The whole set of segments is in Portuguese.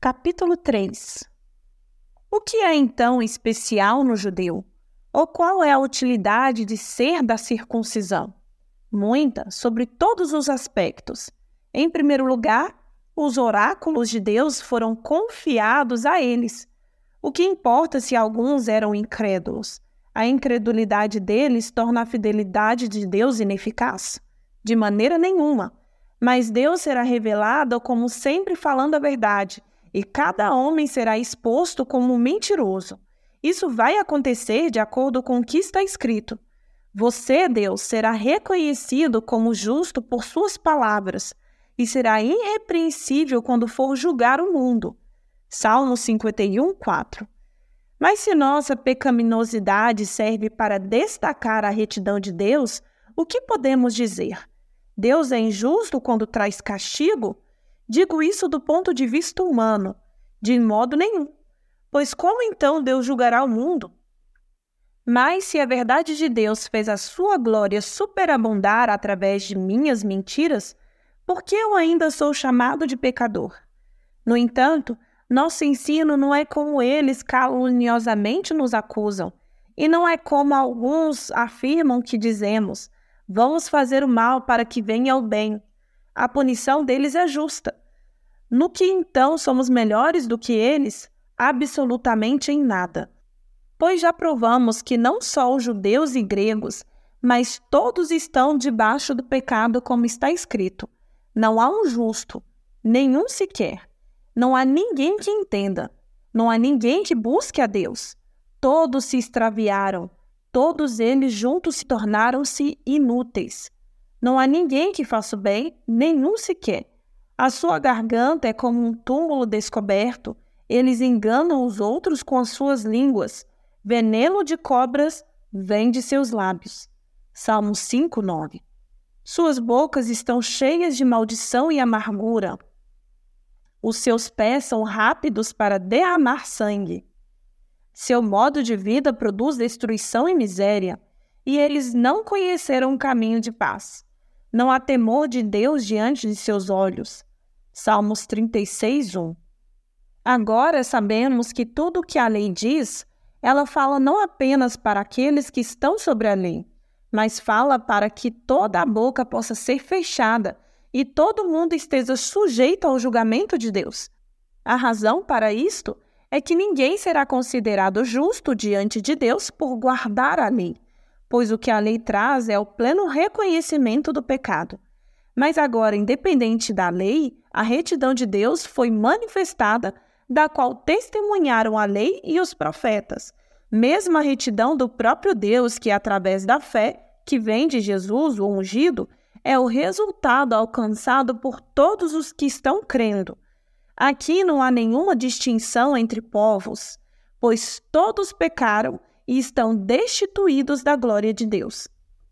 capítulo 3. O que é então especial no judeu? Ou qual é a utilidade de ser da circuncisão? Muita, sobre todos os aspectos. Em primeiro lugar, os oráculos de Deus foram confiados a eles. O que importa se alguns eram incrédulos? A incredulidade deles torna a fidelidade de Deus ineficaz? De maneira nenhuma. Mas Deus será revelado como sempre falando a verdade, e cada homem será exposto como mentiroso. Isso vai acontecer de acordo com o que está escrito. Você, Deus, será reconhecido como justo por suas palavras, e será irrepreensível quando for julgar o mundo. Salmo 51, 4. Mas se nossa pecaminosidade serve para destacar a retidão de Deus, o que podemos dizer? Deus é injusto quando traz castigo? Digo isso do ponto de vista humano. De modo nenhum. Pois como então Deus julgará o mundo? Mas se a verdade de Deus fez a sua glória superabundar através de minhas mentiras, por que eu ainda sou chamado de pecador? No entanto, nosso ensino não é como eles caluniosamente nos acusam, e não é como alguns afirmam que dizemos: vamos fazer o mal para que venha o bem. A punição deles é justa. No que então somos melhores do que eles? Absolutamente em nada. Pois já provamos que não só os judeus e gregos, mas todos estão debaixo do pecado, como está escrito. Não há um justo, nenhum sequer. Não há ninguém que entenda. Não há ninguém que busque a Deus. Todos se extraviaram. Todos eles juntos se tornaram-se inúteis. Não há ninguém que faça o bem, nenhum sequer. A sua garganta é como um túmulo descoberto. Eles enganam os outros com as suas línguas. Veneno de cobras vem de seus lábios. Salmo 5, 9. Suas bocas estão cheias de maldição e amargura. Os seus pés são rápidos para derramar sangue. Seu modo de vida produz destruição e miséria, e eles não conheceram um caminho de paz. Não há temor de Deus diante de seus olhos. Salmos 36, 1. Agora sabemos que tudo o que a lei diz, ela fala não apenas para aqueles que estão sobre a lei, mas fala para que toda a boca possa ser fechada e todo mundo esteja sujeito ao julgamento de Deus. A razão para isto é que ninguém será considerado justo diante de Deus por guardar a lei, pois o que a lei traz é o pleno reconhecimento do pecado. Mas agora, independente da lei, a retidão de Deus foi manifestada, da qual testemunharam a lei e os profetas. Mesmo a retidão do próprio Deus, que através da fé, que vem de Jesus, o ungido, é o resultado alcançado por todos os que estão crendo. Aqui não há nenhuma distinção entre povos, pois todos pecaram e estão destituídos da glória de Deus.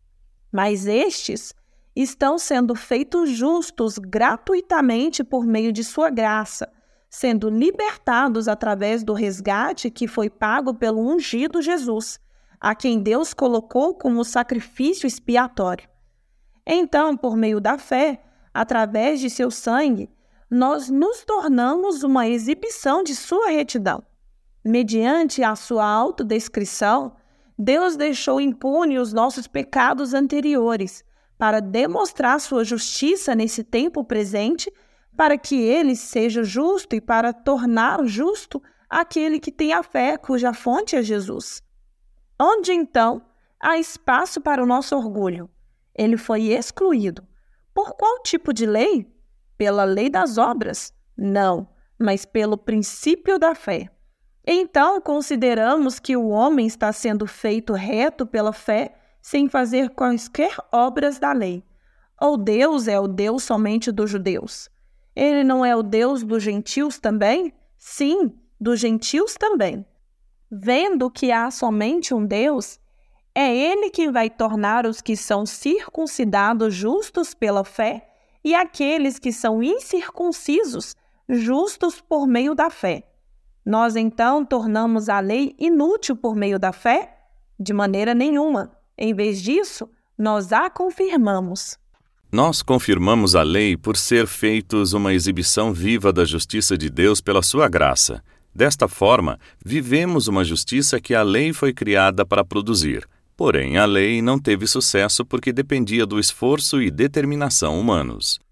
Mas estes estão sendo feitos justos gratuitamente por meio de sua graça, sendo libertados através do resgate que foi pago pelo ungido Jesus, a quem Deus colocou como sacrifício expiatório. Então, por meio da fé, através de seu sangue, nós nos tornamos uma exibição de sua retidão. Mediante a sua autodescrição, Deus deixou impune os nossos pecados anteriores, para demonstrar sua justiça nesse tempo presente, para que ele seja justo e para tornar justo aquele que tem a fé, cuja fonte é Jesus. Onde, então, há espaço para o nosso orgulho? Ele foi excluído. Por qual tipo de lei? Pela lei das obras? Não, mas pelo princípio da fé. Então, consideramos que o homem está sendo feito reto pela fé, sem fazer quaisquer obras da lei. Ou Deus é o Deus somente dos judeus? Ele não é o Deus dos gentios também? Sim, dos gentios também. Vendo que há somente um Deus, é Ele quem vai tornar os que são circuncidados justos pela fé e aqueles que são incircuncisos justos por meio da fé. Nós, então, tornamos a lei inútil por meio da fé? De maneira nenhuma. Em vez disso, nós a confirmamos. Nós confirmamos a lei por ser feitos uma exibição viva da justiça de Deus pela sua graça. Desta forma, vivemos uma justiça que a lei foi criada para produzir. Porém, a lei não teve sucesso porque dependia do esforço e determinação humanos.